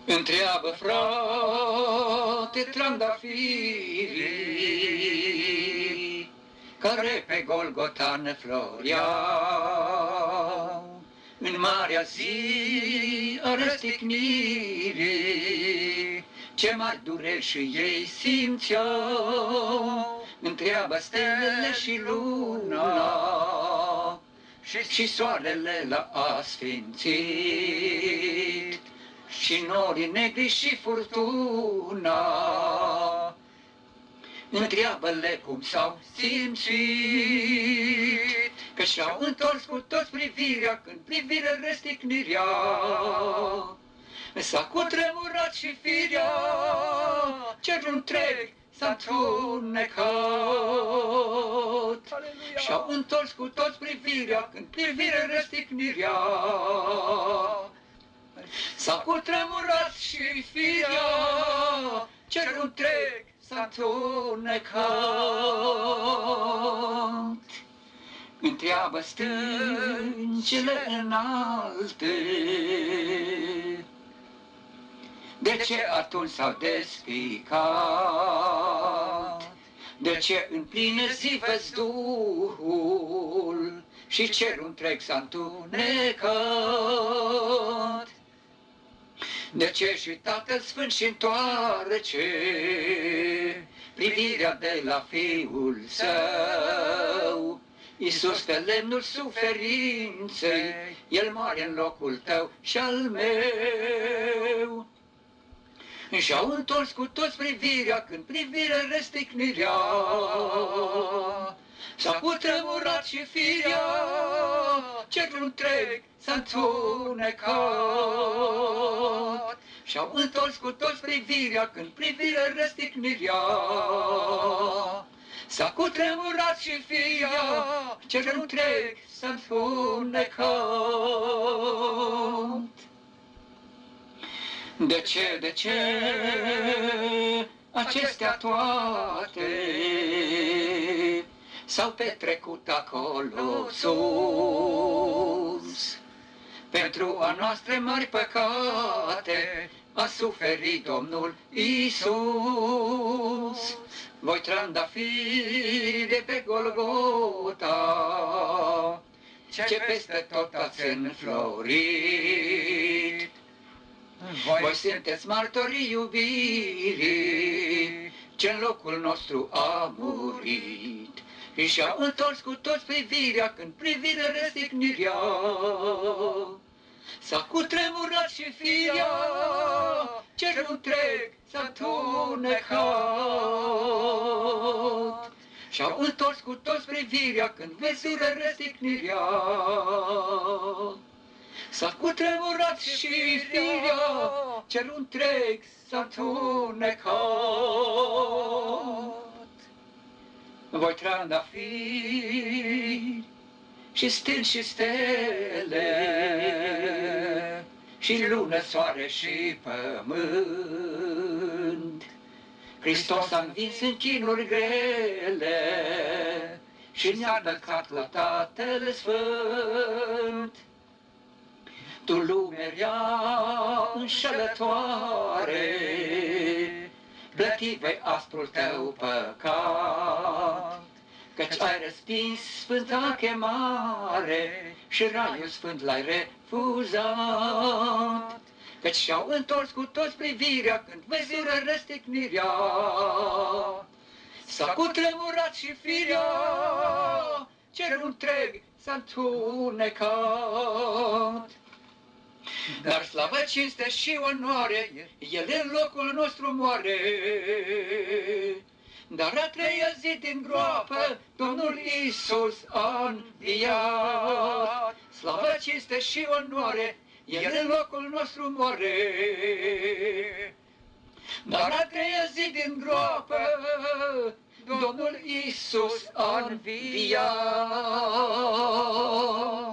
Întreabă, frate, trandafirii, care pe Golgota ne floreau, în marea zi a răstignirii, ce mari dureri și ei simțeau. Întreabă stelele și luna, și soarele l-a asfințit, și norii negri și furtuna. Întreabă-le cum s-au simțit, că și-au întors cu toți privirea, când privirea răstignirea s-a cutremurat și firea, cerul întreg s-a întunecat. Și-au întors cu toți privirea, când privirea răstignirea s-a cutremurat și firea, cerul întreg s-a întunecat. Întreabă stâncile înalte, de ce atunci s-au despicat? De ce în plină zi vezi Duhul și cerul întreg s-a întunecat? De ce și Tatăl Sfânt și întoarce privirea de la Fiul Său? Iisus pe lemnul suferinței, El moare în locul tău și al meu. Și-au întors cu toți privirea, când privirea răstignirea s-a cutremurat și firea, cerul întreg s-a întunecat. Și-au întors cu toți privirea, când privirea răstignirea s-a cutremurat și firea, cerul întreg s-a întunecat. De ce acestea toate s-au petrecut acolo sus? Pentru a noastre mari păcate a suferit Domnul Iisus. Voi trandafiri de pe Golgota, ce peste tot ați înflorit. Voi sunteți martorii iubirii, ce-n locul nostru a murit. Și-au întors cu toți privirea, când privirea răstignirea s-a cutremurat și firea, cerul întreg s-a întunecat. Și-au întors cu toți privirea, când văzură răstignirea s-a cutremurat și firea, cerul întreg s-a întunecat. Voi trandafiri și stâlpi și stele, și lună, soare și pământ, Hristos a învins în chinuri grele și ne-a înălțat la Tatăl Sfânt. Tu, lume rea înșelătoare, plăti vei asprul tău păcat, căci ai respins sfânta chemare și raiul sfânt l-ai refuzat. Căci și-au întors cu toți privirea, când văzură răstignirea s-a cutremurat și firea, cerul întreg s-a întunecat. Dar slavă, cinste și onoare, El în locul nostru moare. Dar a treia zi din groapă, Domnul Iisus a înviat. Slavă, cinste și onoare, El în locul nostru moare. Dar a treia zi din groapă, Domnul Iisus a înviat.